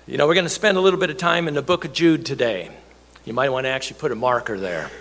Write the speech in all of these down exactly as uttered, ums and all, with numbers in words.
You know, we're going to spend a little bit of time in the book of Jude today. You might want to actually put a marker there.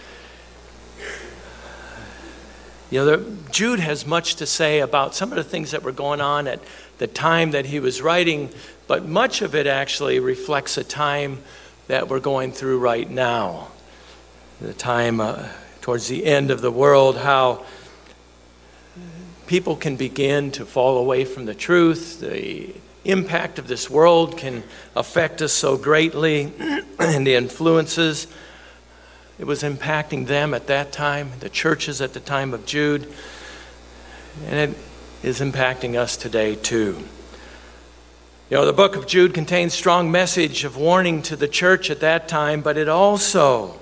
You know, the, Jude has much to say about some of the things that were going on at the time that he was writing, but much of it actually reflects a time that we're going through right now. The time uh, towards the end of the world, how people can begin to fall away from the truth. The impact of this world can affect us so greatly, and the influences. It was impacting them at that time, the churches at the time of Jude, and it is impacting us today too. You know, the book of Jude contains strong message of warning to the church at that time, but it also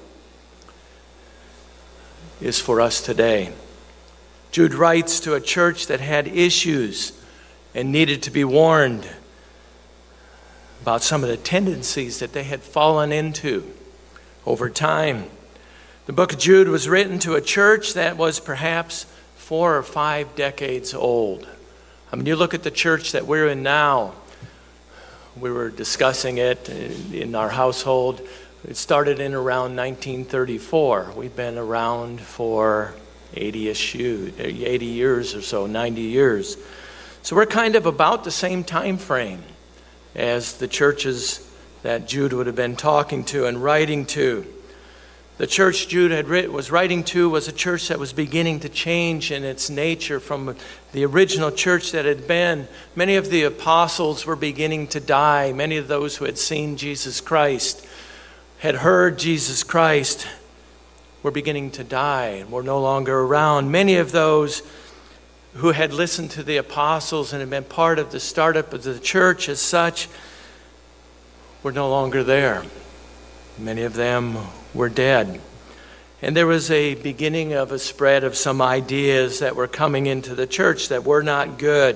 is for us today. Jude writes to a church that had issues and needed to be warned about some of the tendencies that they had fallen into over time. The book of Jude was written to a church that was perhaps four or five decades old. I mean, you look at the church that we're in now. We were discussing it in our household. It started in around nineteen thirty-four. We've been around for eighty-ish, eighty years or so, ninety years. So we're kind of about the same time frame as the churches that Jude would have been talking to and writing to. The church Jude had writ- was writing to was a church that was beginning to change in its nature from the original church that had been. Many of the apostles were beginning to die. Many of those who had seen Jesus Christ, had heard Jesus Christ, were beginning to die and were no longer around. Many of those who had listened to the apostles and had been part of the startup of the church as such were no longer there. Many of them were dead. And there was a beginning of a spread of some ideas that were coming into the church that were not good.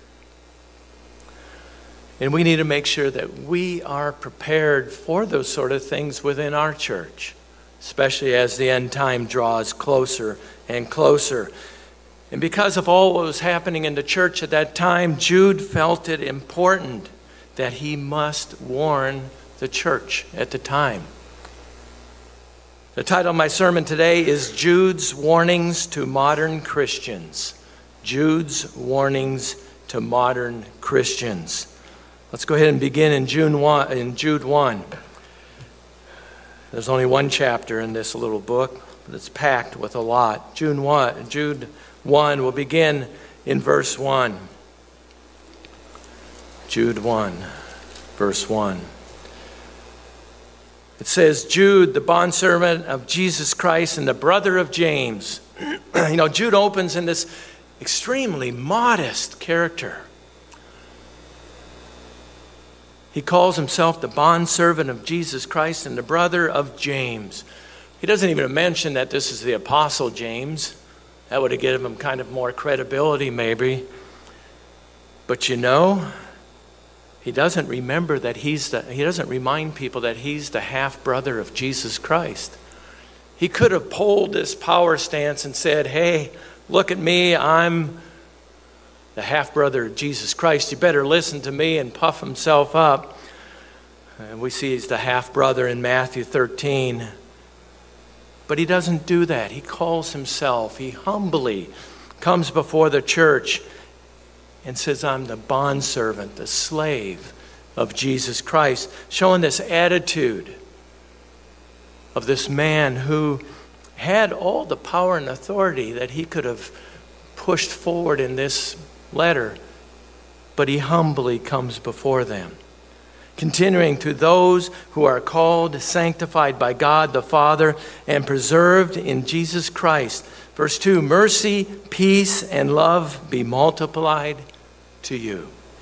And we need to make sure that we are prepared for those sort of things within our church, especially as the end time draws closer and closer. And because of all what was happening in the church at that time, Jude felt it important that he must warn the church at the time. The title of my sermon today is Jude's Warnings to Modern Christians. Jude's Warnings to Modern Christians. Let's go ahead and begin in Jude one. In Jude one. There's only one chapter in this little book, but it's packed with a lot. Jude one, Jude one will begin in verse one. Jude one, verse one. It says, Jude, the bondservant of Jesus Christ and the brother of James. You know, Jude opens in this extremely modest character. He calls himself the bondservant of Jesus Christ and the brother of James. He doesn't even mention that this is the apostle James. That would have given him kind of more credibility maybe. But you know, he doesn't remember that he's the, he doesn't remind people that he's the half-brother of Jesus Christ. He could have pulled this power stance and said, hey, look at me, I'm the half-brother of Jesus Christ. You better listen to me, and puff himself up. And we see he's the half-brother in Matthew thirteen. But he doesn't do that. He calls himself, he humbly comes before the church and says, I'm the bondservant, the slave of Jesus Christ, showing this attitude of this man who had all the power and authority that he could have pushed forward in this letter, but he humbly comes before them. Continuing, to those who are called, sanctified by God the Father, and preserved in Jesus Christ. Verse two, mercy, peace, and love be multiplied to you.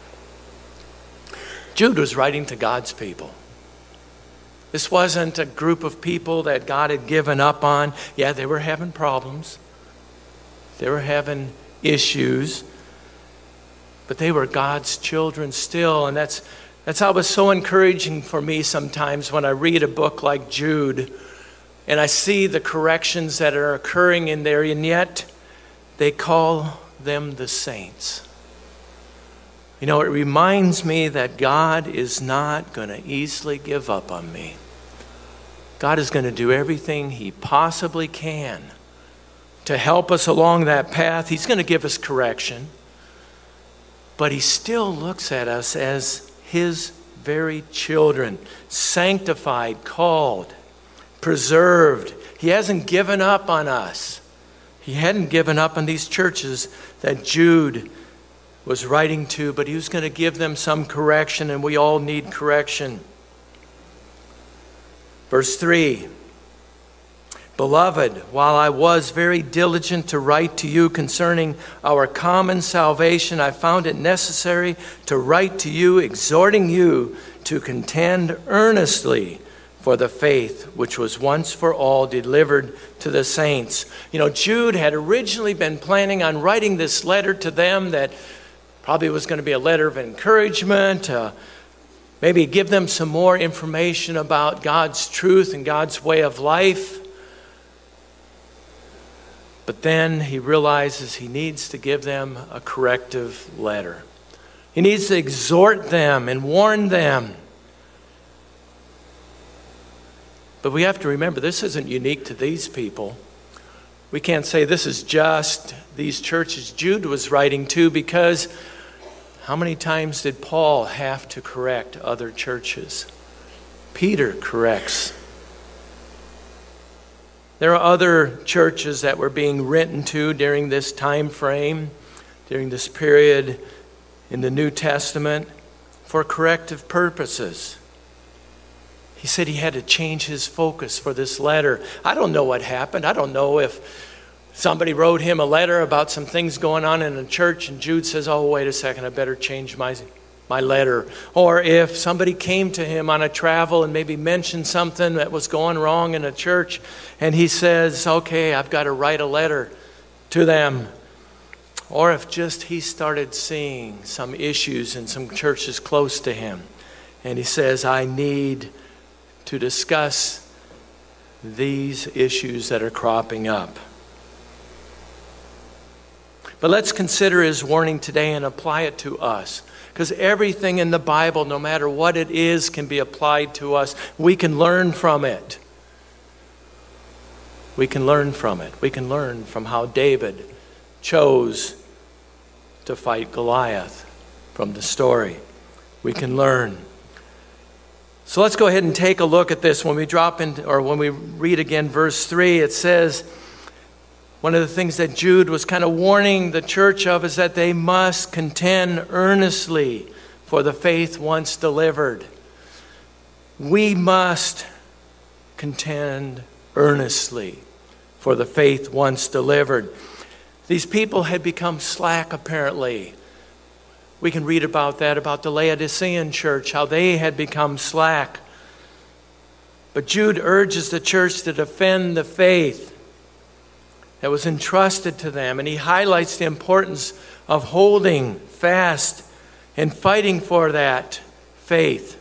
Jude was writing to God's people. This wasn't a group of people that God had given up on. Yeah, they were having problems. They were having issues. But they were God's children still. And that's that's how it was so encouraging for me sometimes when I read a book like Jude and I see the corrections that are occurring in there, and yet they call them the saints. You know, it reminds me that God is not going to easily give up on me. God is going to do everything He possibly can to help us along that path. He's going to give us correction. But He still looks at us as His very children, sanctified, called, preserved. He hasn't given up on us. He hadn't given up on these churches that Jude was writing to, but he was going to give them some correction, and we all need correction. Verse three, Beloved, while I was very diligent to write to you concerning our common salvation, I found it necessary to write to you, exhorting you to contend earnestly for the faith which was once for all delivered to the saints. You know, Jude had originally been planning on writing this letter to them that probably was going to be a letter of encouragement, uh, maybe give them some more information about God's truth and God's way of life. But then he realizes he needs to give them a corrective letter. He needs to exhort them and warn them. But we have to remember, this isn't unique to these people. We can't say this is just these churches Jude was writing to, because how many times did Paul have to correct other churches? Peter corrects. There are other churches that were being written to during this time frame, during this period in the New Testament, for corrective purposes. He said he had to change his focus for this letter. I don't know what happened. I don't know if somebody wrote him a letter about some things going on in a church, and Jude says, oh, wait a second, I better change my, my letter. Or if somebody came to him on a travel and maybe mentioned something that was going wrong in a church, and he says, okay, I've got to write a letter to them. Or if just he started seeing some issues in some churches close to him, and he says, I need to discuss these issues that are cropping up. But let's consider his warning today and apply it to us. Because everything in the Bible, no matter what it is, can be applied to us. We can learn from it. We can learn from it. We can learn from how David chose to fight Goliath from the story. We can learn. So let's go ahead and take a look at this. When we drop in, or when we read again verse three, it says, one of the things that Jude was kind of warning the church of is that they must contend earnestly for the faith once delivered. We must contend earnestly for the faith once delivered. These people had become slack, apparently. We can read about that, about the Laodicean church, how they had become slack. But Jude urges the church to defend the faith that was entrusted to them. And he highlights the importance of holding fast and fighting for that faith.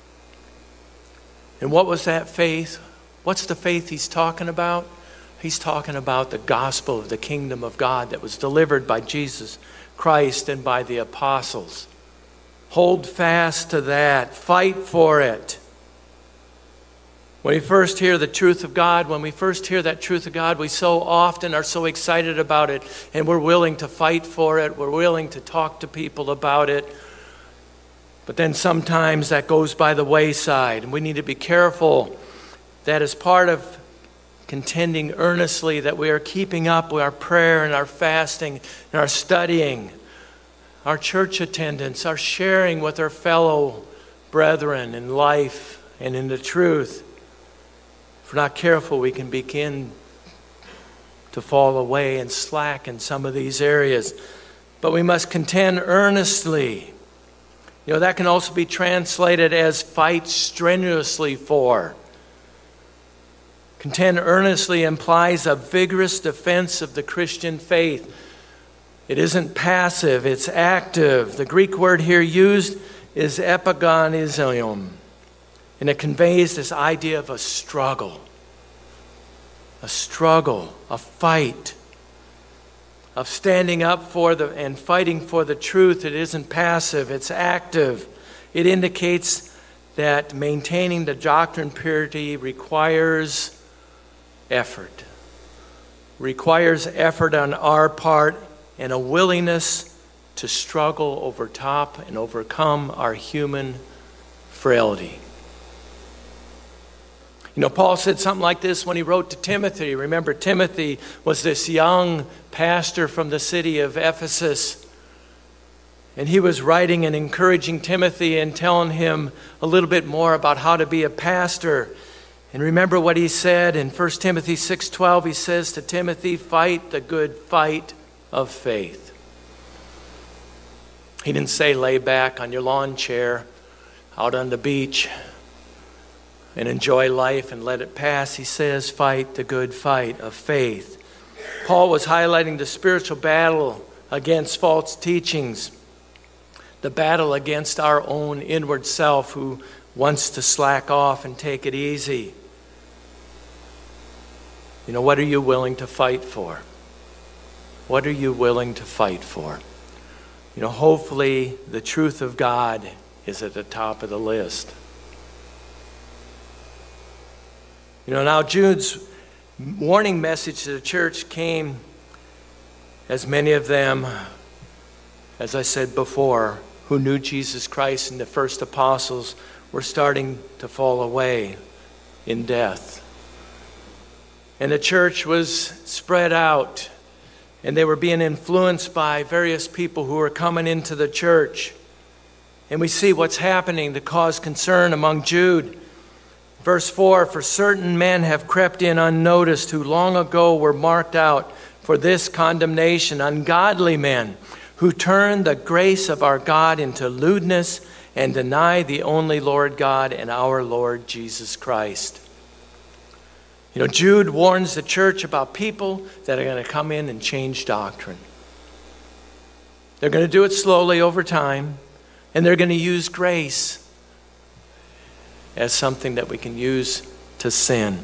And what was that faith? What's the faith he's talking about? He's talking about the gospel of the kingdom of God that was delivered by Jesus Christ and by the apostles. Hold fast to that. Fight for it. When we first hear the truth of God, when we first hear that truth of God, we so often are so excited about it, and we're willing to fight for it. We're willing to talk to people about it. But then sometimes that goes by the wayside, and we need to be careful that as part of contending earnestly, that we are keeping up with our prayer and our fasting and our studying, our church attendance, our sharing with our fellow brethren in life and in the truth. If we're not careful, we can begin to fall away and slack in some of these areas. But we must contend earnestly. You know, that can also be translated as fight strenuously for. Contend earnestly implies a vigorous defense of the Christian faith. It isn't passive, it's active. The Greek word here used is epigonizomai. And it conveys this idea of a struggle. A struggle, a fight. of standing up for the and fighting for the truth. It isn't passive, it's active. It indicates that maintaining the doctrine purity requires effort. Requires effort on our part and a willingness to struggle over top and overcome our human frailty. You know, Paul said something like this when he wrote to Timothy. Remember, Timothy was this young pastor from the city of Ephesus. And he was writing and encouraging Timothy and telling him a little bit more about how to be a pastor. And remember what he said in First Timothy six twelve. He says to Timothy, fight the good fight of faith. He didn't say lay back on your lawn chair out on the beach and enjoy life and let it pass. He says, fight the good fight of faith. Paul was highlighting the spiritual battle against false teachings, the battle against our own inward self who wants to slack off and take it easy. You know, what are you willing to fight for? What are you willing to fight for? You know, hopefully the truth of God is at the top of the list. You know, now Jude's warning message to the church came as many of them, as I said before, who knew Jesus Christ and the first apostles were starting to fall away in death. And the church was spread out, and they were being influenced by various people who were coming into the church. And we see what's happening to cause concern among Jude. Verse four, for certain men have crept in unnoticed who long ago were marked out for this condemnation, ungodly men who turn the grace of our God into lewdness and deny the only Lord God and our Lord Jesus Christ. You know, Jude warns the church about people that are going to come in and change doctrine. They're going to do it slowly over time, and they're going to use grace as something that we can use to sin.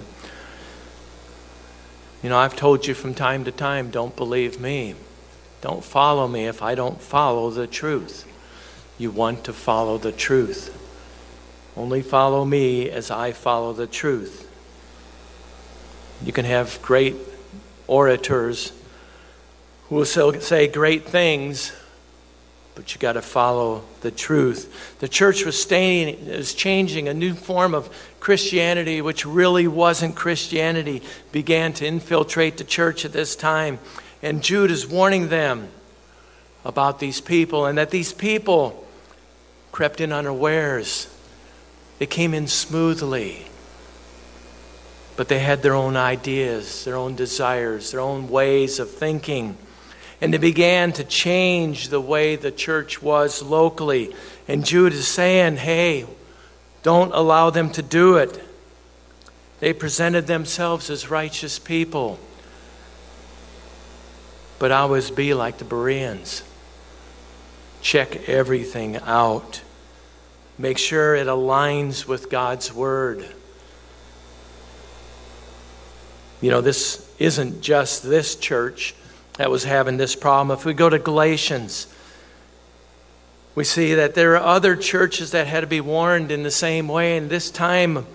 You know, I've told you from time to time, don't believe me. Don't follow me if I don't follow the truth. You want to follow the truth. Only follow me as I follow the truth. You can have great orators who will say great things, but you got to follow the truth. The church was staying, was changing. A new form of Christianity, which really wasn't Christianity, began to infiltrate the church at this time. And Jude is warning them about these people, and that these people crept in unawares. They came in smoothly, but they had their own ideas, their own desires, their own ways of thinking. And they began to change the way the church was locally. And Jude is saying, hey, don't allow them to do it. They presented themselves as righteous people. But always be like the Bereans. Check everything out. Make sure it aligns with God's word. You know, this isn't just this church that was having this problem. If we go to Galatians, we see that there are other churches that had to be warned in the same way. And this time,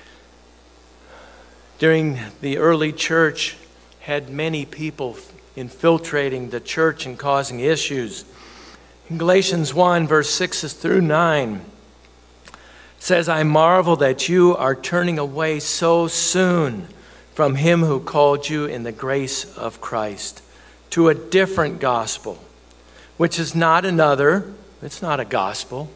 during the early church, had many people infiltrating the church and causing issues. In Galatians one, verse six through nine, it says, I marvel that you are turning away so soon from him who called you in the grace of Christ to a different gospel, which is not another, it's not a gospel.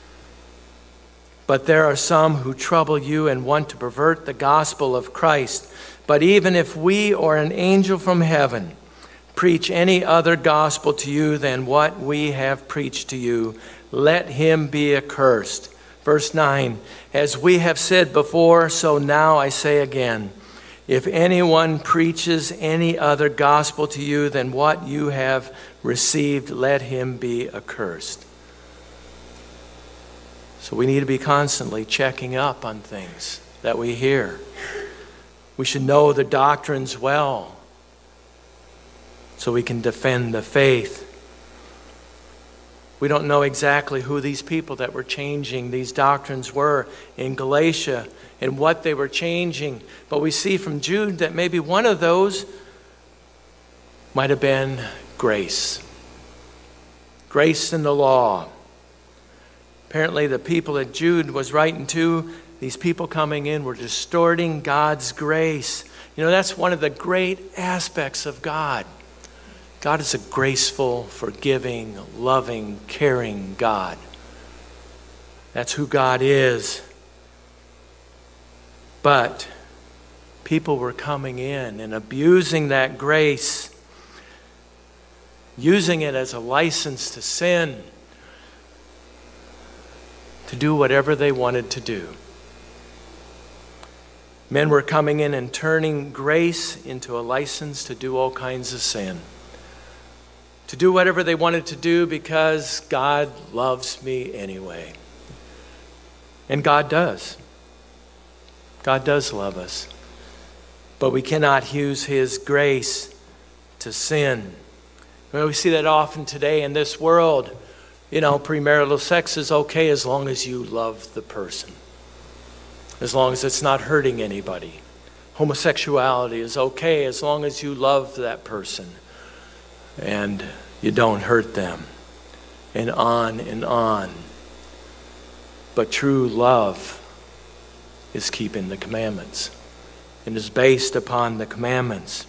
But there are some who trouble you and want to pervert the gospel of Christ. But even if we or an angel from heaven preach any other gospel to you than what we have preached to you, let him be accursed. Verse nine, as we have said before, so now I say again, if anyone preaches any other gospel to you than what you have received, let him be accursed. So we need to be constantly checking up on things that we hear. We should know the doctrines well. so we can defend the faith. We don't know exactly who these people that were changing these doctrines were in Galatia and what they were changing. But we see from Jude that maybe one of those might have been grace. Grace in the law. Apparently the people that Jude was writing to, these people coming in, were distorting God's grace. You know, that's one of the great aspects of God. God is a graceful, forgiving, loving, caring God. That's who God is. But people were coming in and abusing that grace, using it as a license to sin, to do whatever they wanted to do. Men were coming in and turning grace into a license to do all kinds of sin. To do whatever they wanted to do because God loves me anyway. And God does. God does love us. But we cannot use His grace to sin. Well, we see that often today in this world. You know, premarital sex is okay as long as you love the person. As long as it's not hurting anybody. Homosexuality is okay as long as you love that person and you don't hurt them. And on and on. But true love is keeping the commandments and is based upon the commandments.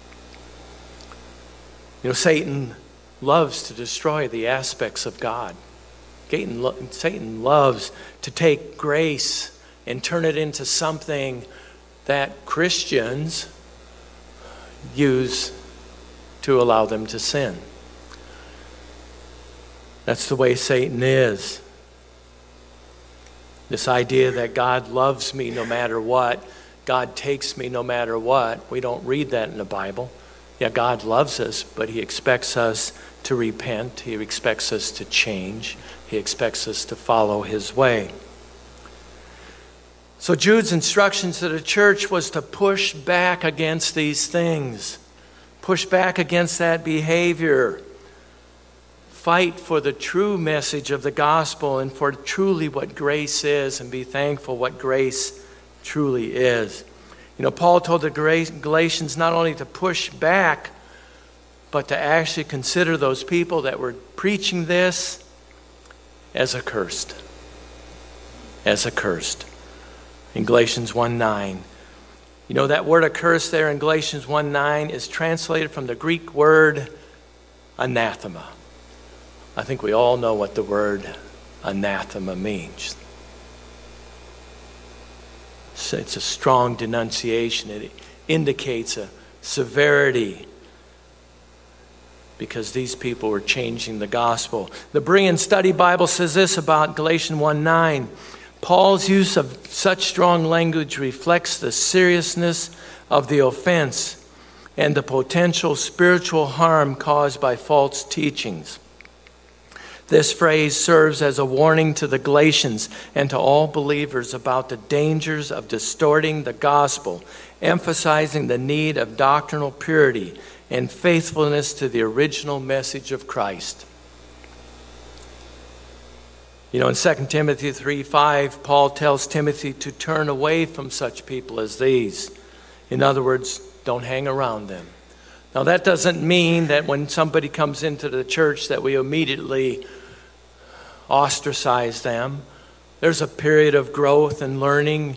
You know, Satan loves to destroy the aspects of God. Satan loves to take grace and turn it into something that Christians use to allow them to sin. That's the way Satan is. This idea that God loves me no matter what, God takes me no matter what. We don't read that in the Bible. Yeah, God loves us, but He expects us to repent. He expects us to change. He expects us to follow His way. So Jude's instructions to the church was to push back against these things. Push back against that behavior. Fight for the true message of the gospel and for truly what grace is, and be thankful what grace truly is. You know, Paul told the Galatians not only to push back, but to actually consider those people that were preaching this as accursed. As accursed. In Galatians one nine. You know, that word accursed there in Galatians one nine is translated from the Greek word anathema. I think we all know what the word anathema means. So it's a strong denunciation. It indicates a severity because these people were changing the gospel. The Berean Study Bible says this about Galatians one nine. Paul's use of such strong language reflects the seriousness of the offense and the potential spiritual harm caused by false teachings. This phrase serves as a warning to the Galatians and to all believers about the dangers of distorting the gospel, emphasizing the need of doctrinal purity and faithfulness to the original message of Christ. You know, in Second Timothy three five, Paul tells Timothy to turn away from such people as these. In other words, don't hang around them. Now, that doesn't mean that when somebody comes into the church that we immediately ostracize them. There's a period of growth and learning.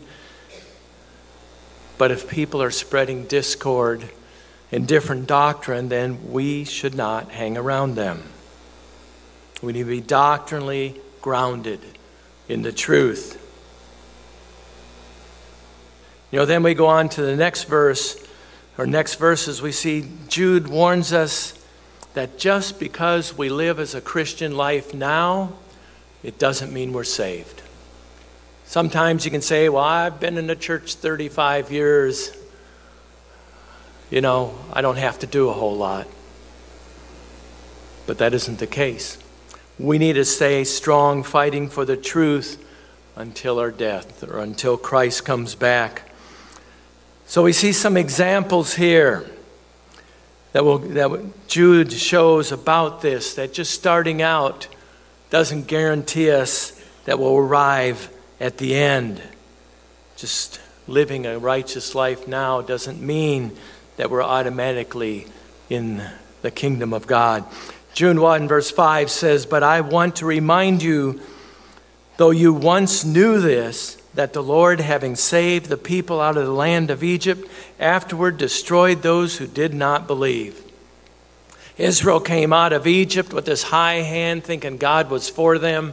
But if people are spreading discord and different doctrine, then we should not hang around them. We need to be doctrinally grounded in the truth. You know, then we go on to the next verse, or next verses, we see Jude warns us that just because we live as a Christian life now, it doesn't mean we're saved. Sometimes you can say, well, I've been in the church thirty-five years. You know, I don't have to do a whole lot. But that isn't the case. We need to stay strong, fighting for the truth until our death or until Christ comes back. So we see some examples here that, will, that Jude shows about this, that just starting out doesn't guarantee us that we'll arrive at the end. Just living a righteous life now doesn't mean that we're automatically in the kingdom of God. Jude one verse five says, "But I want to remind you, though you once knew this, that the Lord, having saved the people out of the land of Egypt, afterward destroyed those who did not believe." Israel came out of Egypt with this high hand, thinking God was for them.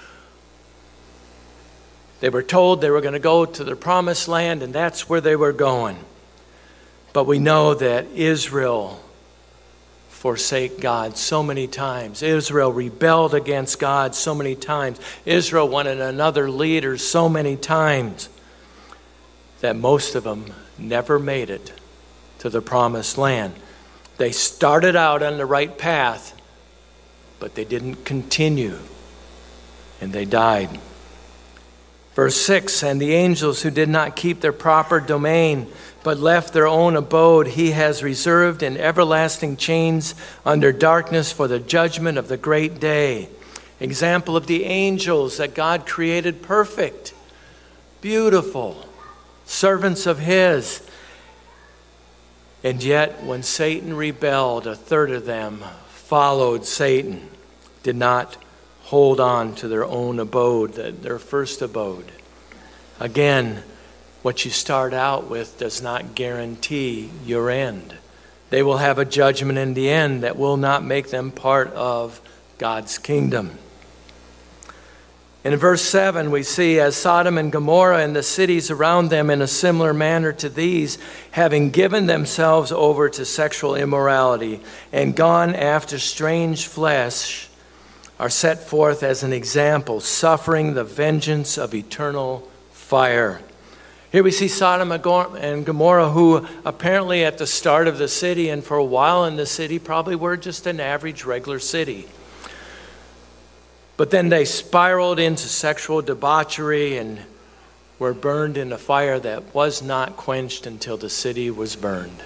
They were told they were going to go to the promised land, and that's where they were going. But we know that Israel forsake God so many times. Israel rebelled against God so many times. Israel wanted another leader so many times that most of them never made it to the promised land. They started out on the right path, but they didn't continue, and they died. Verse six, "And the angels who did not keep their proper domain, but left their own abode, he has reserved in everlasting chains under darkness for the judgment of the great day." Example of the angels that God created perfect, beautiful, servants of his. And yet when Satan rebelled, a third of them followed Satan, did not hold on to their own abode, their first abode. Again, what you start out with does not guarantee your end. They will have a judgment in the end that will not make them part of God's kingdom. In verse seven, we see, "As Sodom and Gomorrah and the cities around them in a similar manner to these, having given themselves over to sexual immorality and gone after strange flesh, are set forth as an example, suffering the vengeance of eternal fire." Here we see Sodom and Gomorrah, who apparently at the start of the city and for a while in the city probably were just an average regular city. But then they spiraled into sexual debauchery and were burned in a fire that was not quenched until the city was burned.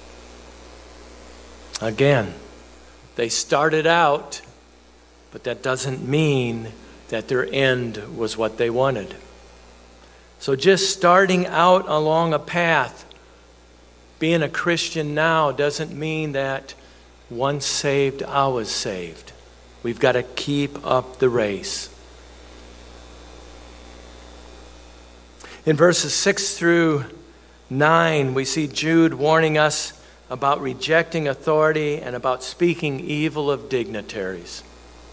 Again, they started out, but that doesn't mean that their end was what they wanted. So just starting out along a path, being a Christian now, doesn't mean that once saved, I was saved. We've got to keep up the race. In verses six through nine, we see Jude warning us about rejecting authority and about speaking evil of dignitaries.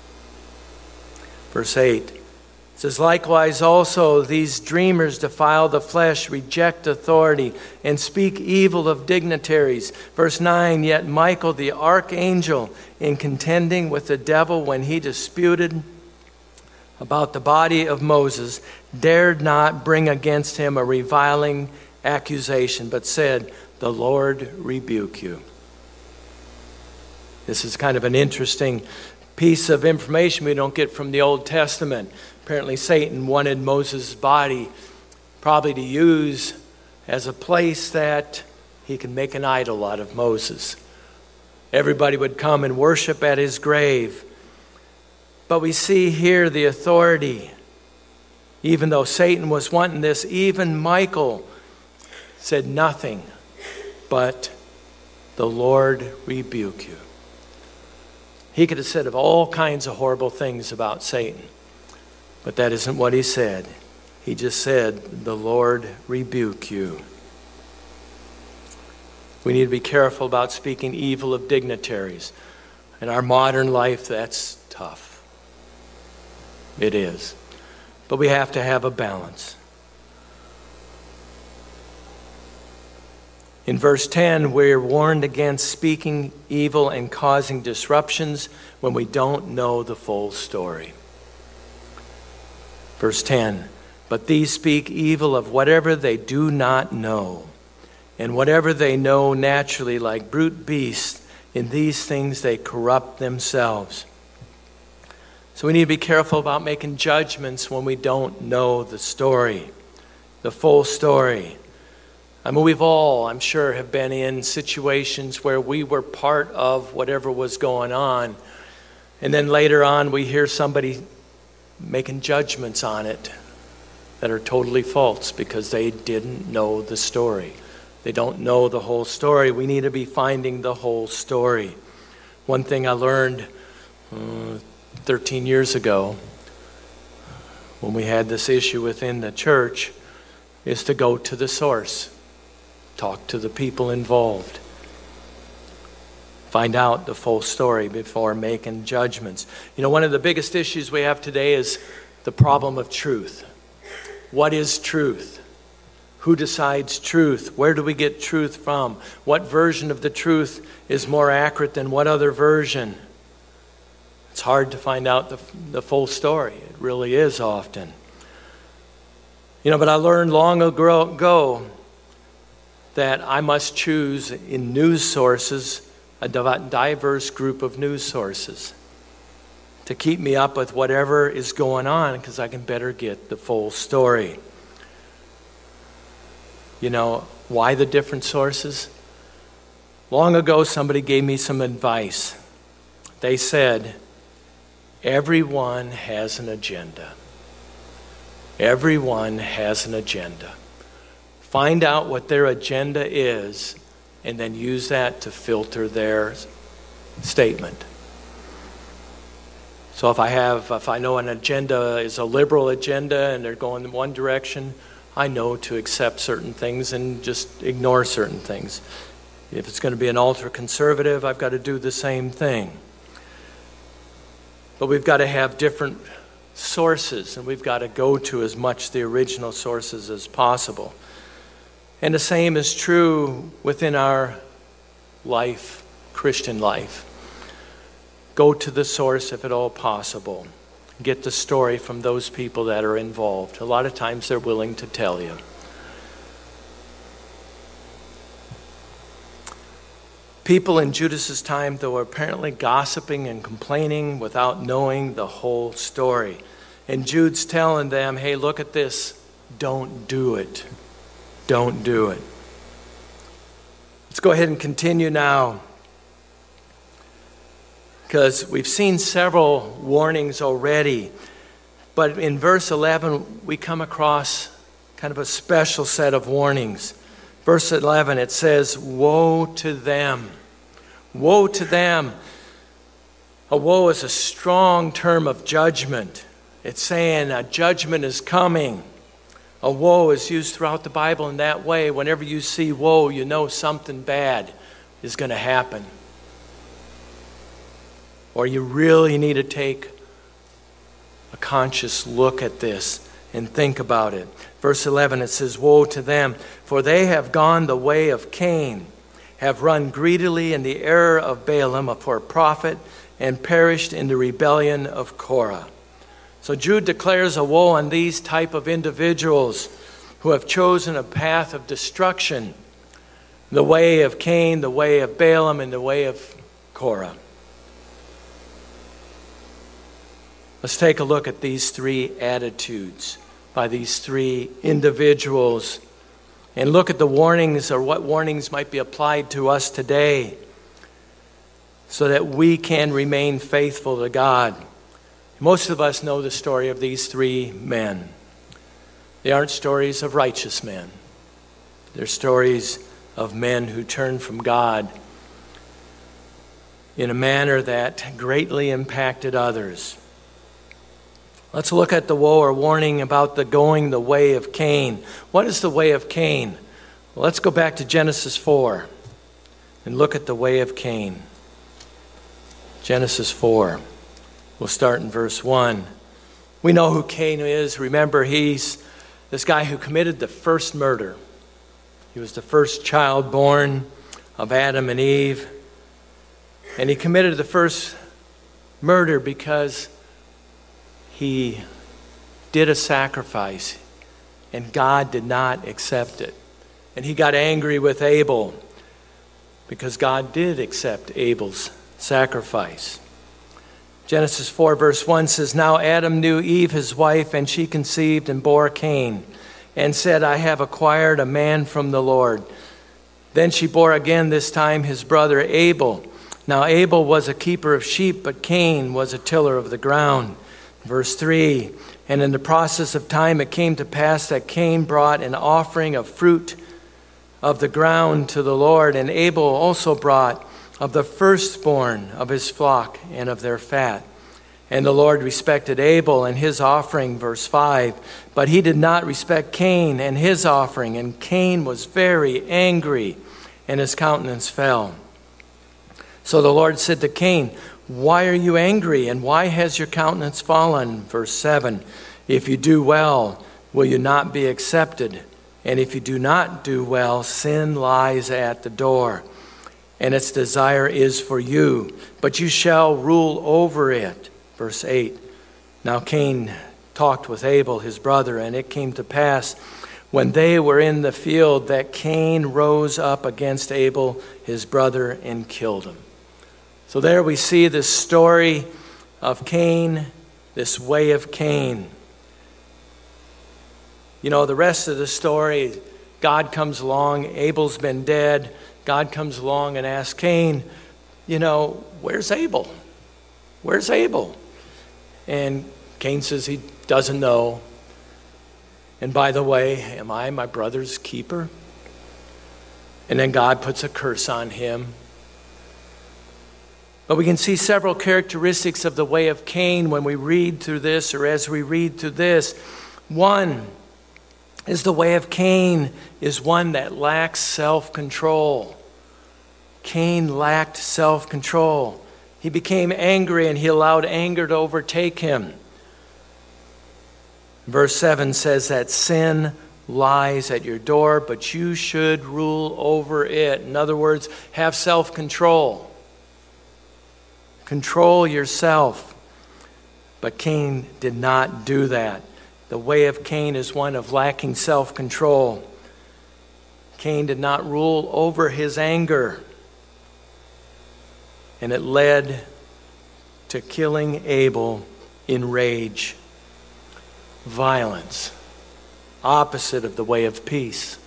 Verse eight says, "Likewise also these dreamers defile the flesh, reject authority, and speak evil of dignitaries." Verse nine, "Yet Michael the archangel, in contending with the devil when he disputed about the body of Moses, dared not bring against him a reviling accusation, but said, 'The Lord rebuke you.'" This is kind of an interesting piece of information we don't get from the Old Testament. Apparently Satan wanted Moses' body probably to use as a place that he could make an idol out of Moses. Everybody would come and worship at his grave. But we see here the authority. Even though Satan was wanting this, even Michael said nothing but, "The Lord rebuke you." He could have said of all kinds of horrible things about Satan. But that isn't what he said. He just said, "The Lord rebuke you." We need to be careful about speaking evil of dignitaries. In our modern life, that's tough. It is. But we have to have a balance. In verse ten, we're warned against speaking evil and causing disruptions when we don't know the full story. Verse ten, "But these speak evil of whatever they do not know, and whatever they know naturally, like brute beasts, in these things they corrupt themselves." So we need to be careful about making judgments when we don't know the story, the full story. I mean, we've all, I'm sure, have been in situations where we were part of whatever was going on. And then later on, we hear somebody making judgments on it that are totally false because they didn't know the story. They don't know the whole story. We need to be finding the whole story. One thing I learned uh, thirteen years ago when we had this issue within the church is to go to the source. Talk to the people involved. Find out the full story before making judgments. You know, one of the biggest issues we have today is the problem of truth. What is truth? Who decides truth? Where do we get truth from? What version of the truth is more accurate than what other version? It's hard to find out the, the full story. It really is often. You know, but I learned long ago that I must choose in news sources a diverse group of news sources to keep me up with whatever is going on because I can better get the full story. You know, why the different sources? Long ago, somebody gave me some advice. They said, everyone has an agenda. Everyone has an agenda. Find out what their agenda is and then use that to filter their statement. So if I have, if I know an agenda is a liberal agenda and they're going in one direction, I know to accept certain things and just ignore certain things. If it's going to be an ultra-conservative, I've got to do the same thing. But we've got to have different sources, and we've got to go to as much the original sources as possible. And the same is true within our life, Christian life. Go to the source if at all possible. Get the story from those people that are involved. A lot of times they're willing to tell you. People in Judas's time, though, were apparently gossiping and complaining without knowing the whole story. And Jude's telling them, hey, look at this. Don't do it. Don't do it. Let's go ahead and continue now, because we've seen several warnings already. But in verse eleven, we come across kind of a special set of warnings. Verse eleven, it says, woe to them. Woe to them. A woe is a strong term of judgment. It's saying a judgment is coming. A woe is used throughout the Bible in that way. Whenever you see woe, you know something bad is going to happen. Or you really need to take a conscious look at this and think about it. Verse eleven, it says, woe to them, for they have gone the way of Cain, have run greedily in the error of Balaam for a prophet, and perished in the rebellion of Korah. So Jude declares a woe on these type of individuals who have chosen a path of destruction, the way of Cain, the way of Balaam, and the way of Korah. Let's take a look at these three attitudes by these three individuals and look at the warnings, or what warnings might be applied to us today so that we can remain faithful to God. Most of us know the story of these three men. They aren't stories of righteous men. They're stories of men who turned from God in a manner that greatly impacted others. Let's look at the woe or warning about the going the way of Cain. What is the way of Cain? Well, let's go back to Genesis four and look at the way of Cain. Genesis four. We'll start in verse one. We know who Cain is. Remember, he's this guy who committed the first murder. He was the first child born of Adam and Eve. And he committed the first murder because he did a sacrifice and God did not accept it. And he got angry with Abel because God did accept Abel's sacrifice. Genesis four verse one says, now Adam knew Eve his wife, and she conceived and bore Cain. and said, I have acquired a man from the Lord. Then she bore again, this time his brother Abel. Now Abel was a keeper of sheep, but Cain was a tiller of the ground. Verse three, and in the process of time it came to pass that Cain brought an offering of fruit of the ground to the Lord, and Abel also brought of the firstborn of his flock and of their fat. And the Lord respected Abel and his offering, verse five, but he did not respect Cain and his offering, and Cain was very angry, and his countenance fell. So the Lord said to Cain, why are you angry, and why has your countenance fallen? Verse seven, if you do well, will you not be accepted? And if you do not do well, sin lies at the door, and its desire is for you, but you shall rule over it. Verse eight, now Cain talked with Abel his brother, and it came to pass when they were in the field that Cain rose up against Abel his brother and killed him. So there we see this story of Cain, this way of Cain. You know, the rest of the story, God comes along, Abel's been dead. God comes along and asks Cain, you know, where's Abel? Where's Abel? And Cain says he doesn't know. And by the way, am I my brother's keeper? And then God puts a curse on him. But we can see several characteristics of the way of Cain when we read through this, or as we read through this. One is the way of Cain is one that lacks self-control. Cain lacked self-control. He became angry and he allowed anger to overtake him. Verse seven says that sin lies at your door, but you should rule over it. In other words, have self-control. Control yourself. But Cain did not do that. The way of Cain is one of lacking self-control. Cain did not rule over his anger. And it led to killing Abel in rage. Violence. Opposite of the way of peace.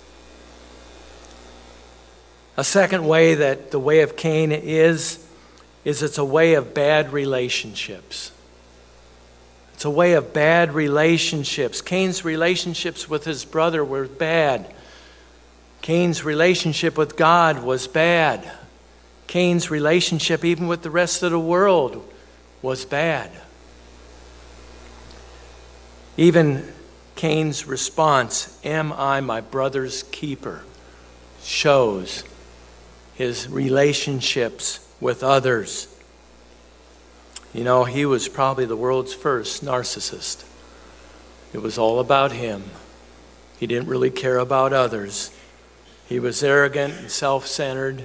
A second way that the way of Cain is, is it's a way of bad relationships. It's a way of bad relationships. Cain's relationships with his brother were bad. Cain's relationship with God was bad. Cain's relationship even with the rest of the world was bad. Even Cain's response, am I my brother's keeper, shows his relationships with others. You know, he was probably the world's first narcissist. It was all about him. He didn't really care about others. He was arrogant and self-centered.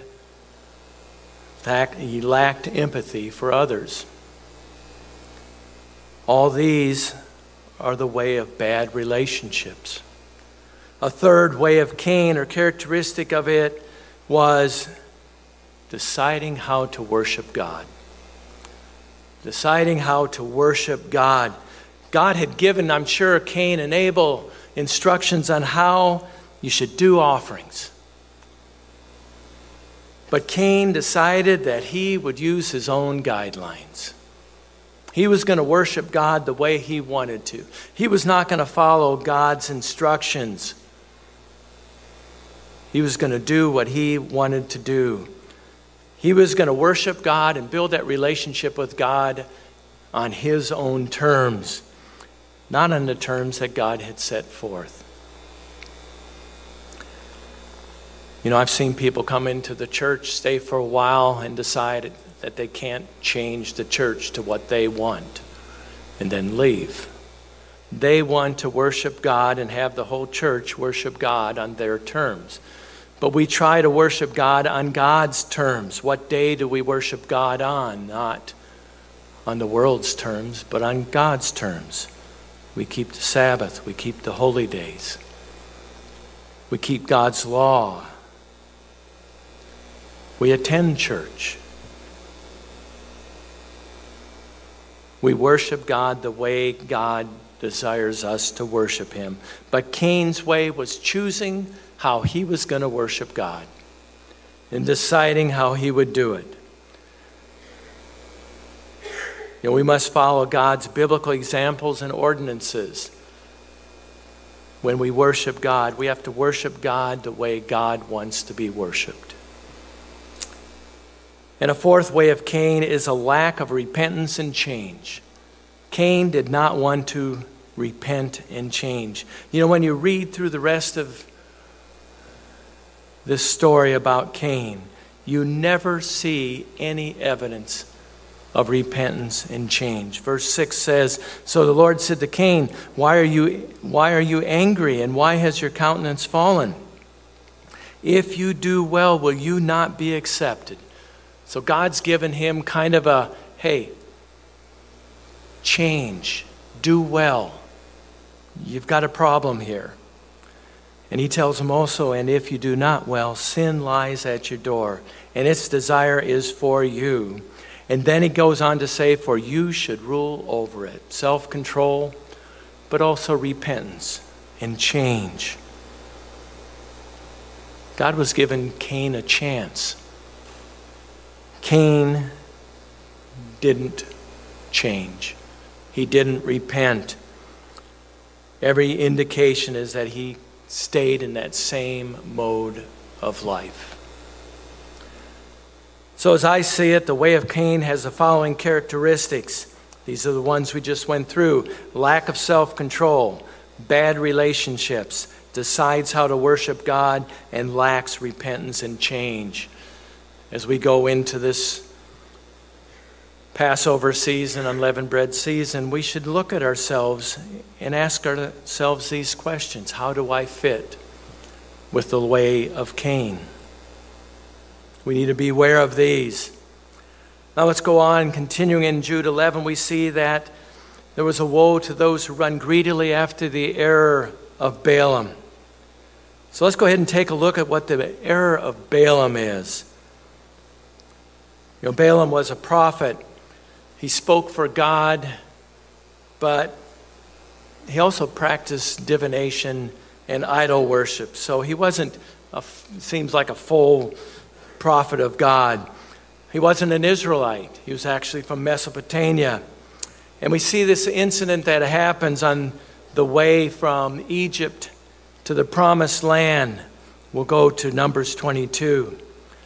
He lacked empathy for others. All these are the way of bad relationships. A third way of Cain, or characteristic of it, was deciding how to worship God. Deciding how to worship God. God had given, I'm sure, Cain and Abel instructions on how you should do offerings. But Cain decided that he would use his own guidelines. He was going to worship God the way he wanted to. He was not going to follow God's instructions. He was going to do what he wanted to do. He was going to worship God and build that relationship with God on his own terms, not on the terms that God had set forth. You know, I've seen people come into the church, stay for a while, and decide that they can't change the church to what they want, and then leave. They want to worship God and have the whole church worship God on their terms. But we try to worship God on God's terms. What day do we worship God on? Not on the world's terms, but on God's terms. We keep the Sabbath. We keep the holy days. We keep God's law. We attend church. We worship God the way God desires us to worship him. But Cain's way was choosing how he was going to worship God and deciding how he would do it. You know, we must follow God's biblical examples and ordinances. When we worship God, we have to worship God the way God wants to be worshiped. And a fourth way of Cain is a lack of repentance and change. Cain did not want to repent and change. You know, when you read through the rest of this story about Cain, you never see any evidence of repentance and change. Verse six says, "So the Lord said to Cain, why are you, why are you angry, and why has your countenance fallen? If you do well, will you not be accepted?" So God's given him kind of a, hey, change, do well. You've got a problem here. And he tells him also, "And if you do not well, sin lies at your door, and its desire is for you." And then he goes on to say, "For you should rule over it." Self-control, but also repentance and change. God was giving Cain a chance. Cain didn't change. He didn't repent. Every indication is that he stayed in that same mode of life. So as I see it, the way of Cain has the following characteristics. These are the ones we just went through. Lack of self-control, bad relationships, decides how to worship God, and lacks repentance and change. As we go into this Passover season, unleavened bread season, we should look at ourselves and ask ourselves these questions. How do I fit with the way of Cain? We need to be aware of these. Now let's go on. Continuing in Jude eleven, we see that there was a woe to those who run greedily after the error of Balaam. So let's go ahead and take a look at what the error of Balaam is. You know, Balaam was a prophet. He spoke for God, but he also practiced divination and idol worship. So he wasn't, a, seems like a full prophet of God. He wasn't an Israelite. He was actually from Mesopotamia. And we see this incident that happens on the way from Egypt to the Promised Land. We'll go to Numbers twenty-two.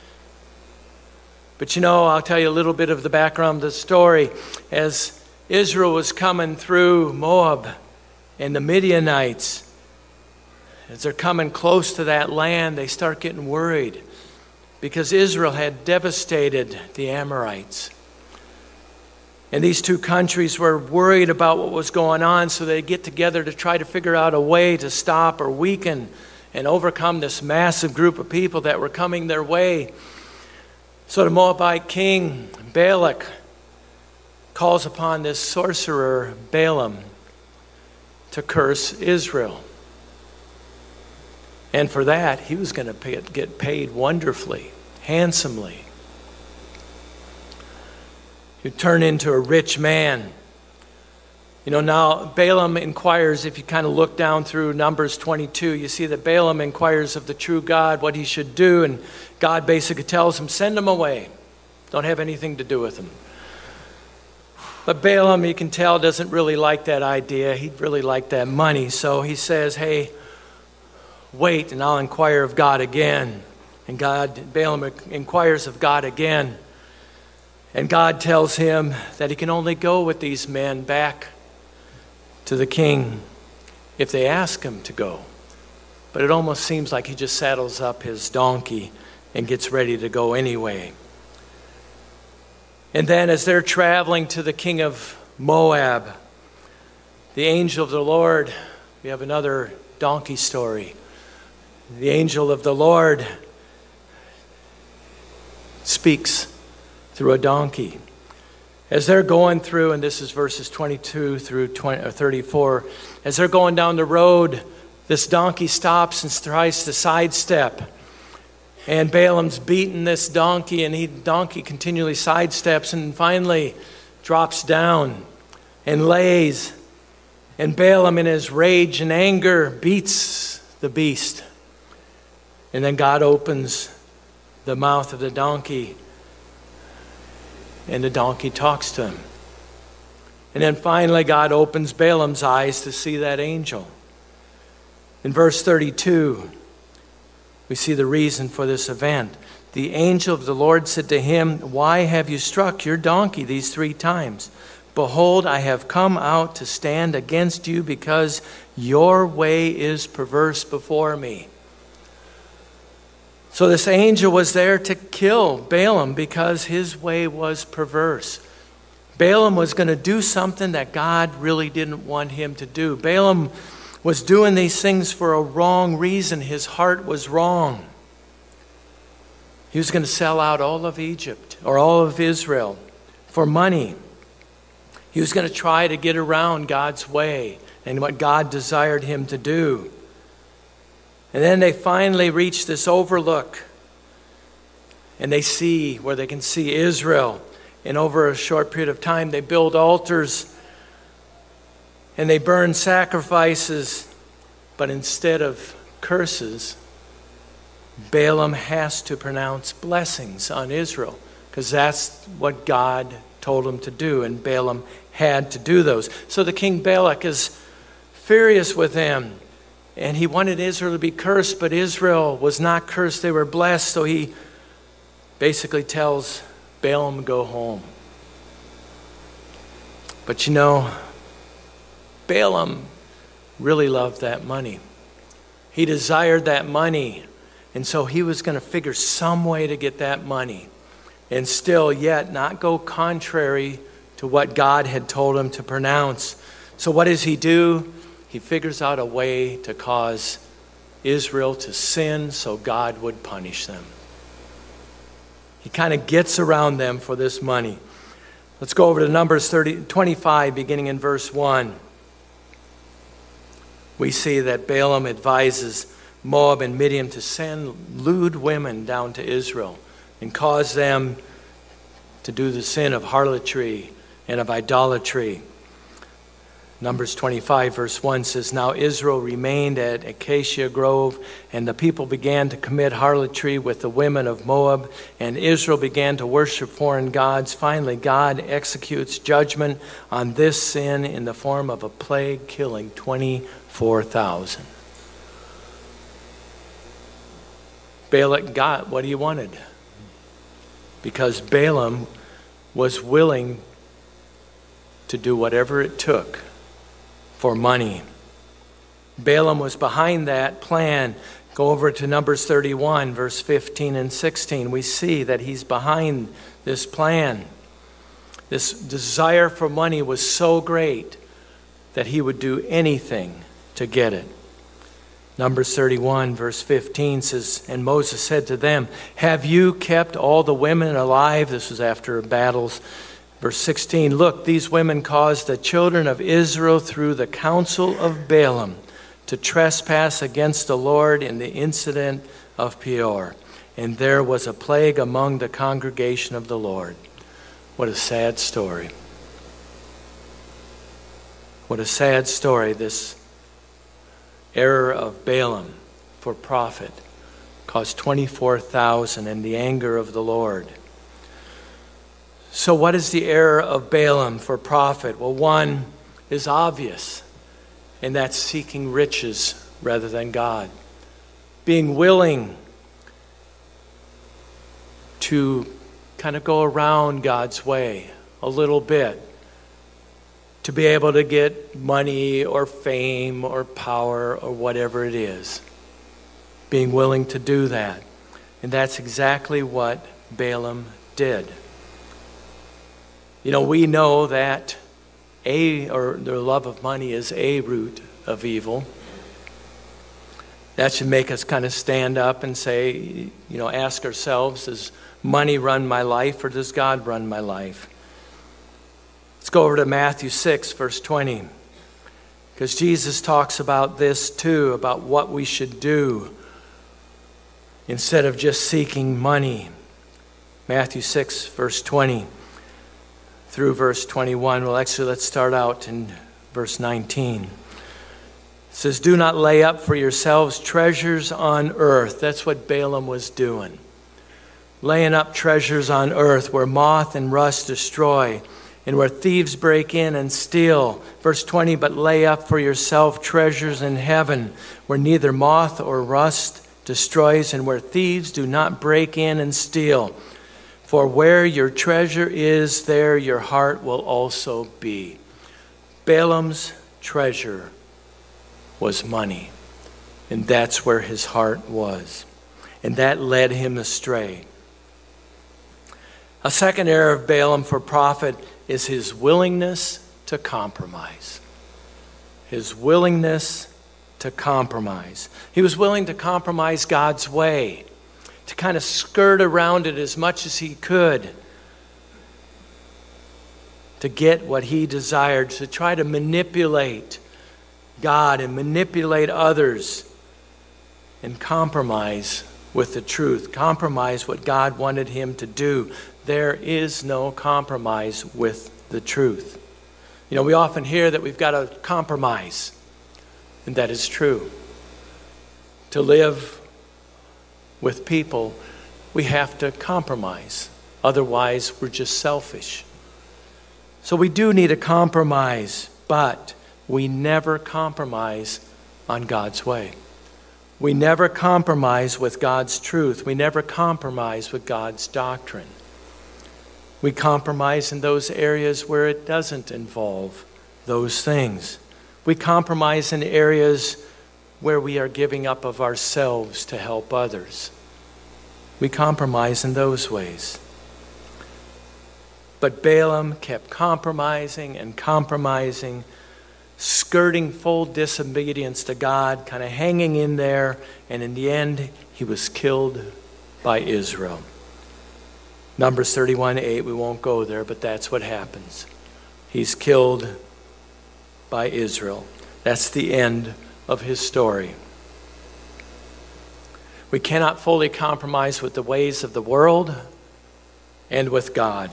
But you know, I'll tell you a little bit of the background of the story. As Israel was coming through Moab and the Midianites, as they're coming close to that land, they start getting worried because Israel had devastated the Amorites. And these two countries were worried about what was going on, so they get together to try to figure out a way to stop or weaken and overcome this massive group of people that were coming their way. So the Moabite king, Balak, calls upon this sorcerer, Balaam, to curse Israel. And for that, he was going to get paid wonderfully, handsomely. He'd turn into a rich man. You know, now Balaam inquires, if you kind of look down through Numbers twenty-two, you see that Balaam inquires of the true God what he should do, and God basically tells him, send him away. Don't have anything to do with him. But Balaam, you can tell, doesn't really like that idea. He'd really like that money. So he says, hey, wait, and I'll inquire of God again. And God, Balaam inquires of God again. And God tells him that he can only go with these men back to the king if they ask him to go. But it almost seems like he just saddles up his donkey and gets ready to go anyway. And then as they're traveling to the king of Moab, the angel of the Lord, we have another donkey story. The angel of the Lord speaks through a donkey. As they're going through, and this is verses twenty-two through twenty, or thirty-four, as they're going down the road, this donkey stops and tries to sidestep. And Balaam's beating this donkey, and he donkey continually sidesteps and finally drops down and lays And Balaam, in his rage and anger, beats the beast. And then God opens the mouth of the donkey, and the donkey talks to him. And then finally, God opens Balaam's eyes to see that angel. In verse thirty-two, we see the reason for this event. The angel of the Lord said to him, "Why have you struck your donkey these three times? Behold, I have come out to stand against you because your way is perverse before me." So this angel was there to kill Balaam because his way was perverse. Balaam was going to do something that God really didn't want him to do. Balaam was doing these things for a wrong reason. His heart was wrong. He was going to sell out all of Egypt or all of Israel for money. He was going to try to get around God's way and what God desired him to do. And then they finally reach this overlook, and they see where they can see Israel. And over a short period of time, they build altars and they burn sacrifices. But instead of curses, Balaam has to pronounce blessings on Israel, because that's what God told him to do, and Balaam had to do those. So the king Balak is furious with him, and he wanted Israel to be cursed, but Israel was not cursed, they were blessed. So he basically tells Balaam, "Go home." But you know, Balaam really loved that money. He desired that money, and so he was going to figure some way to get that money, and still yet not go contrary to what God had told him to pronounce. So what does he do? He figures out a way to cause Israel to sin so God would punish them. He kind of gets around them for this money. Let's go over to Numbers thirty, twenty-five, beginning in verse one. We see that Balaam advises Moab and Midian to send lewd women down to Israel and cause them to do the sin of harlotry and of idolatry. Numbers twenty-five, verse one says, "Now Israel remained at Acacia Grove, and the people began to commit harlotry with the women of Moab, and Israel began to worship foreign gods. Finally, God executes judgment on this sin in the form of a plague, killing twenty-four thousand. Balak got what he wanted, because Balaam was willing to do whatever it took for money. Balaam was behind that plan. Go over to Numbers thirty-one, verse fifteen and sixteen. We see that he's behind this plan. This desire for money was so great that he would do anything to get it. Numbers thirty-one, verse fifteen says, "And Moses said to them, 'Have you kept all the women alive?'" This was after battles. Verse sixteen, "Look, these women caused the children of Israel through the counsel of Balaam to trespass against the Lord in the incident of Peor. And there was a plague among the congregation of the Lord." What a sad story. What a sad story. This error of Balaam for profit caused twenty-four thousand in the anger of the Lord. So what is the error of Balaam for profit? Well, one is obvious, and that's seeking riches rather than God. Being willing to kind of go around God's way a little bit to be able to get money or fame or power or whatever it is. Being willing to do that. And that's exactly what Balaam did. You know, we know that a or the love of money is a root of evil. That should make us kind of stand up and say, you know, ask ourselves, does money run my life or does God run my life? Let's go over to Matthew six, verse twenty. Because Jesus talks about this too, about what we should do instead of just seeking money. Matthew six, verse twenty through verse twenty-one. Well, actually, let's start out in verse nineteen. It says, do not lay up for yourselves treasures on earth. That's what Balaam was doing. Laying up treasures on earth where moth and rust destroy and where thieves break in and steal. Verse twenty, but lay up for yourself treasures in heaven where neither moth or rust destroys and where thieves do not break in and steal. For where your treasure is, there your heart will also be. Balaam's treasure was money, and that's where his heart was. And that led him astray. A second error of Balaam for profit is his willingness to compromise. His willingness to compromise. He was willing to compromise God's way, to kind of skirt around it as much as he could, to get what he desired, to try to manipulate God and manipulate others and compromise with the truth, compromise what God wanted him to do. There is no compromise with the truth. You know, we often hear that we've got to compromise, and that is true. To live with people, we have to compromise. Otherwise, we're just selfish. So we do need a compromise, but we never compromise on God's way. We never compromise with God's truth. We never compromise with God's doctrine. We compromise in those areas where it doesn't involve those things. We compromise in areas where we are giving up of ourselves to help others. We compromise in those ways. But Balaam kept compromising and compromising, skirting full disobedience to God, kind of hanging in there, and in the end, he was killed by Israel. Numbers thirty-one eight, we won't go there, but that's what happens. He's killed by Israel. That's the end of his story. We cannot fully compromise with the ways of the world and with God.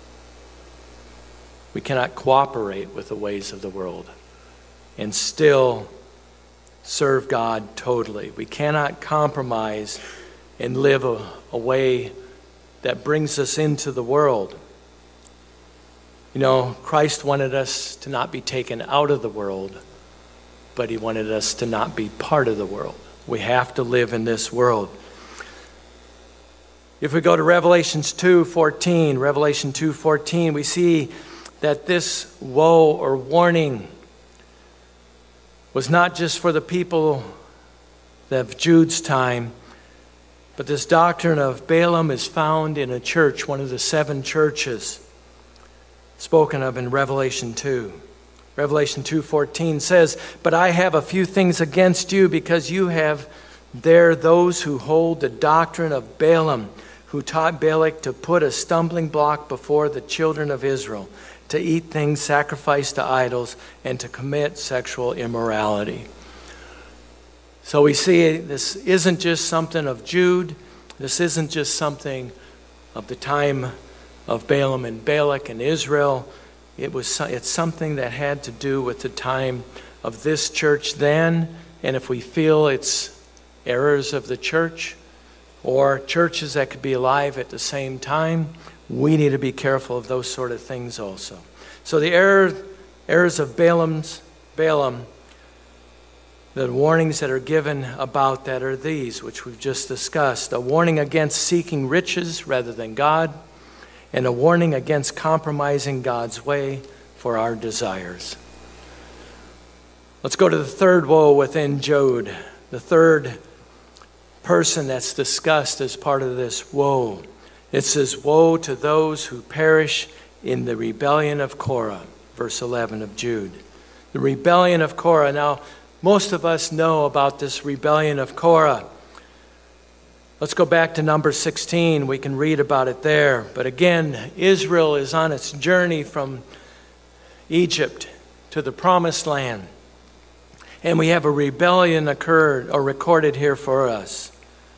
We cannot cooperate with the ways of the world and still serve God totally. We cannot compromise and live a, a way that brings us into the world. You know, Christ wanted us to not be taken out of the world, but he wanted us to not be part of the world. We have to live in this world. If we go to Revelation two fourteen, Revelation two fourteen, we see that this woe or warning was not just for the people of Jude's time, but this doctrine of Balaam is found in a church, one of the seven churches spoken of in Revelation two. Revelation two fourteen says, but I have a few things against you, because you have there those who hold the doctrine of Balaam, who taught Balak to put a stumbling block before the children of Israel, to eat things sacrificed to idols, and to commit sexual immorality. So we see this isn't just something of Jude. This isn't just something of the time of Balaam and Balak and Israel. It was, it's something that had to do with the time of this church then. And if we feel it's errors of the church or churches that could be alive at the same time, we need to be careful of those sort of things also. So the error, errors of Balaam's, Balaam, the warnings that are given about that are these, which we've just discussed. A warning against seeking riches rather than God, and a warning against compromising God's way for our desires. Let's go to the third woe within Jude. The third person that's discussed as part of this woe. It says, woe to those who perish in the rebellion of Korah. Verse eleven of Jude. The rebellion of Korah. Now, most of us know about this rebellion of Korah. Let's go back to number sixteen. We can read about it there. But again, Israel is on its journey from Egypt to the Promised Land. And we have a rebellion occurred or recorded here for us.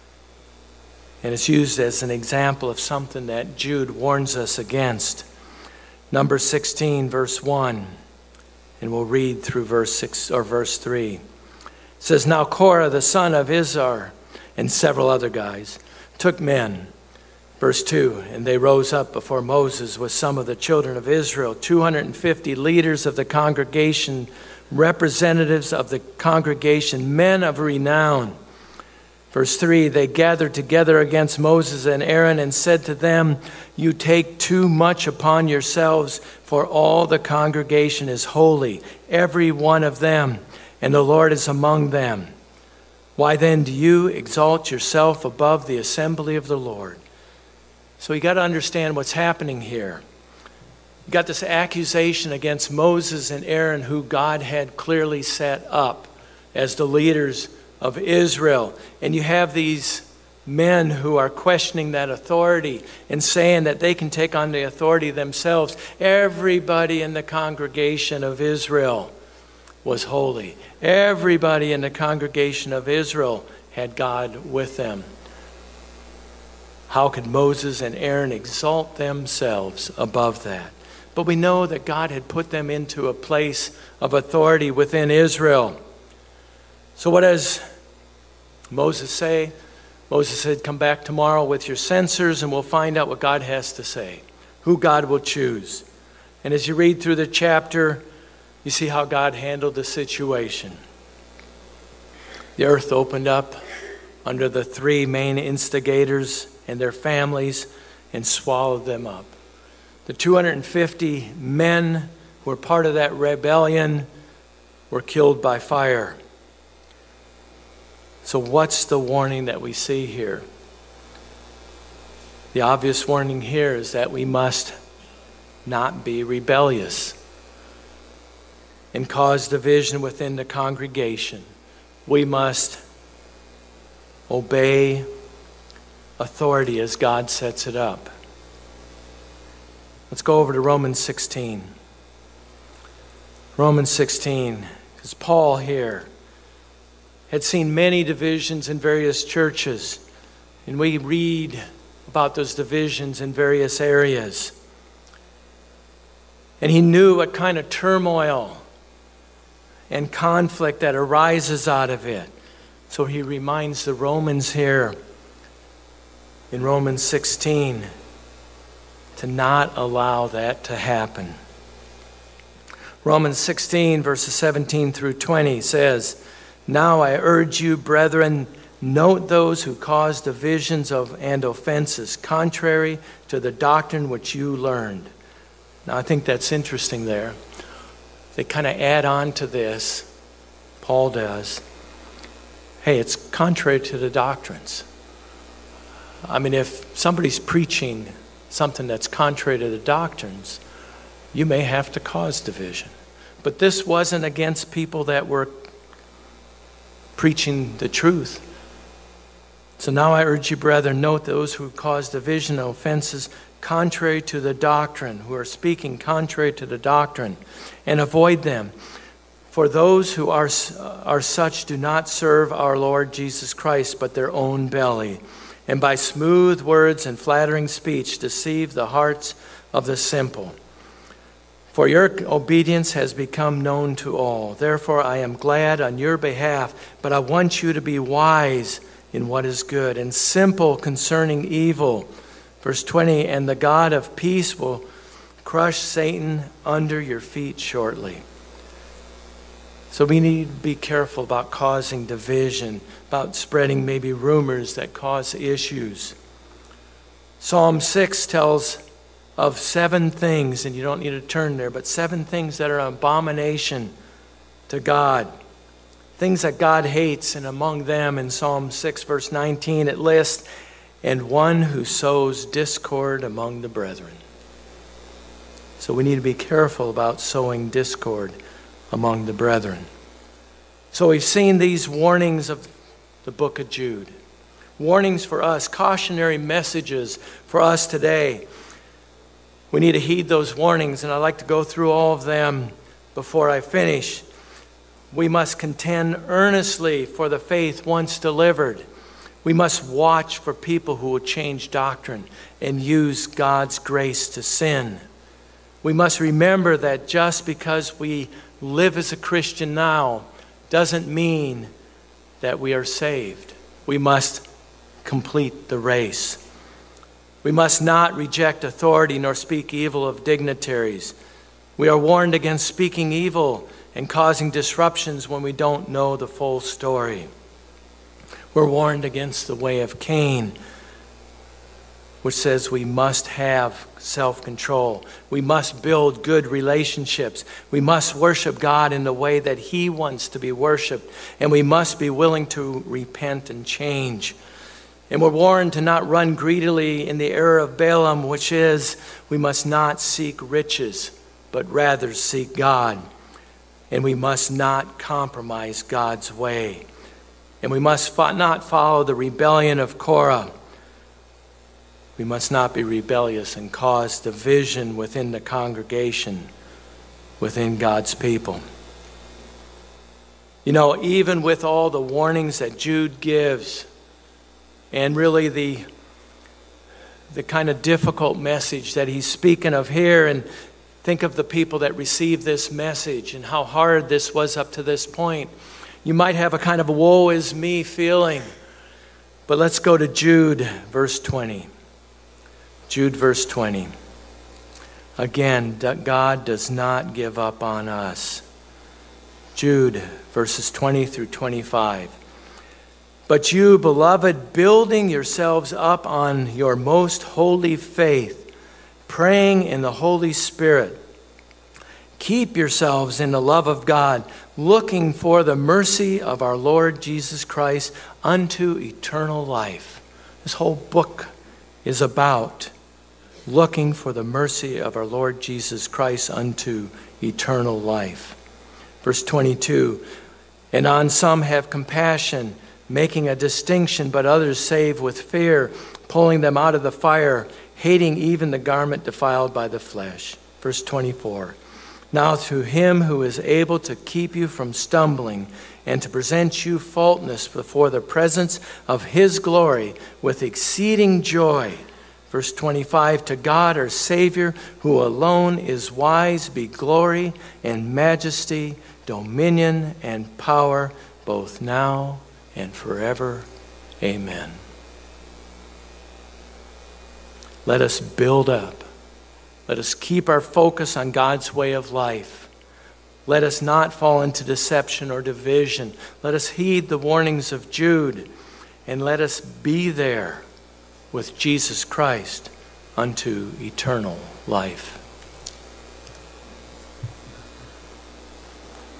And it's used as an example of something that Jude warns us against. Number sixteen, verse one. And we'll read through verse six or verse three. It says, "Now Korah, the son of Izhar, and several other guys, took men." Verse two, "And they rose up before Moses with some of the children of Israel, two hundred fifty leaders of the congregation, representatives of the congregation, men of renown." Verse three, "They gathered together against Moses and Aaron and said to them, 'You take too much upon yourselves, for all the congregation is holy, every one of them, and the Lord is among them. Why then do you exalt yourself above the assembly of the Lord?'" So you got to understand what's happening here. You got this accusation against Moses and Aaron, who God had clearly set up as the leaders of Israel. And you have these men who are questioning that authority and saying that they can take on the authority themselves. Everybody in the congregation of Israel was holy. Everybody in the congregation of Israel had God with them. How could Moses and Aaron exalt themselves above that? But we know that God had put them into a place of authority within Israel. So what does Moses say? Moses said, "Come back tomorrow with your censers and we'll find out what God has to say, who God will choose." And as you read through the chapter, you see how God handled the situation. The earth opened up under the three main instigators and their families and swallowed them up. The two hundred fifty men who were part of that rebellion were killed by fire. So what's the warning that we see here? The obvious warning here is that we must not be rebellious and cause division within the congregation. We must obey authority as God sets it up. Let's go over to Romans sixteen. Romans sixteen, because Paul here had seen many divisions in various churches, and we read about those divisions in various areas. And he knew what kind of turmoil and conflict that arises out of it. So he reminds the Romans here in Romans sixteen to not allow that to happen. Romans sixteen, verses seventeen through twenty says, "Now I urge you, brethren, note those who cause divisions of and offenses, contrary to the doctrine which you learned." Now I think that's interesting there. They kind of add on to this, Paul does. Hey, it's contrary to the doctrines. I mean, if somebody's preaching something that's contrary to the doctrines, you may have to cause division. But this wasn't against people that were preaching the truth. "So now I urge you, brethren, note those who cause division and offenses contrary to the doctrine," who are speaking contrary to the doctrine, "and avoid them. For those who are, are such do not serve our Lord Jesus Christ, but their own belly, and by smooth words and flattering speech deceive the hearts of the simple. For your obedience has become known to all. Therefore I am glad on your behalf, but I want you to be wise in what is good and simple concerning evil." Verse twenty, "And the God of peace will crush Satan under your feet shortly." So we need to be careful about causing division, about spreading maybe rumors that cause issues. Psalm six tells of seven things, and you don't need to turn there, but seven things that are an abomination to God. Things that God hates, and among them in Psalm six, verse nineteen, it lists, "And one who sows discord among the brethren." So we need to be careful about sowing discord among the brethren. So we've seen these warnings of the book of Jude. Warnings for us, cautionary messages for us today. We need to heed those warnings, and I'd like to go through all of them before I finish. We must contend earnestly for the faith once delivered. We must watch for people who will change doctrine and use God's grace to sin. We must remember that just because we live as a Christian now doesn't mean that we are saved. We must complete the race. We must not reject authority nor speak evil of dignitaries. We are warned against speaking evil and causing disruptions when we don't know the full story. We're warned against the way of Cain, which says we must have self-control. We must build good relationships. We must worship God in the way that He wants to be worshiped. And we must be willing to repent and change. And we're warned to not run greedily in the error of Balaam, which is we must not seek riches, but rather seek God. And we must not compromise God's way. And we must fo- not follow the rebellion of Korah. We must not be rebellious and cause division within the congregation, within God's people. You know, even with all the warnings that Jude gives, and really the, the kind of difficult message that he's speaking of here, and think of the people that received this message and how hard this was up to this point. You might have a kind of woe is me feeling. But let's go to Jude, verse twenty. Jude, verse twenty. Again, God does not give up on us. Jude, verses twenty through twenty-five. But you, beloved, building yourselves up on your most holy faith, praying in the Holy Spirit, keep yourselves in the love of God, looking for the mercy of our Lord Jesus Christ unto eternal life. This whole book is about looking for the mercy of our Lord Jesus Christ unto eternal life. Verse twenty-two, and on some have compassion, making a distinction, but others save with fear, pulling them out of the fire, hating even the garment defiled by the flesh. Verse twenty-four, now to Him who is able to keep you from stumbling and to present you faultless before the presence of His glory with exceeding joy. Verse twenty-five, to God our Savior, who alone is wise, be glory and majesty, dominion and power, both now and forever. Amen. Let us build up. Let us keep our focus on God's way of life. Let us not fall into deception or division. Let us heed the warnings of Jude, and let us be there with Jesus Christ unto eternal life.